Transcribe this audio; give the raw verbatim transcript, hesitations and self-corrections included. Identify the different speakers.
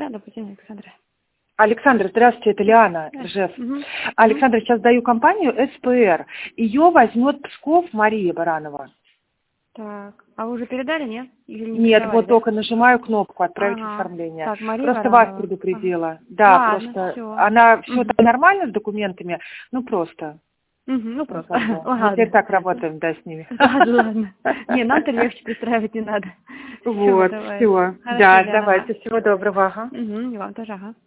Speaker 1: Да, добрый день, Александра.
Speaker 2: Александр, здравствуйте, это Лиана Ржев.
Speaker 1: Угу.
Speaker 2: Александр, сейчас даю компанию СПР. Ее возьмет Псков Мария Баранова.
Speaker 1: Так, а вы уже передали, нет? Или не
Speaker 2: Нет, вот
Speaker 1: да?
Speaker 2: только нажимаю кнопку «Отправить
Speaker 1: Ага.
Speaker 2: оформление».
Speaker 1: Так, Мария
Speaker 2: Просто
Speaker 1: Баранова.
Speaker 2: вас предупредила.
Speaker 1: Ага.
Speaker 2: Да,
Speaker 1: Ладно,
Speaker 2: просто
Speaker 1: всё.
Speaker 2: она все
Speaker 1: Угу.
Speaker 2: там нормально с документами, ну просто.
Speaker 1: Угу, ну
Speaker 2: Ну,
Speaker 1: просто.
Speaker 2: как бы. Мы
Speaker 1: Ладно.
Speaker 2: теперь так работаем, да, с ними.
Speaker 1: Ладно, ладно. Не, нам-то легче пристраивать не надо. Все,
Speaker 2: Вот,
Speaker 1: давай.
Speaker 2: все.
Speaker 1: Хорошо,
Speaker 2: Да,
Speaker 1: Лена.
Speaker 2: давайте, всего доброго. Ага.
Speaker 1: Угу, и вам тоже, ага.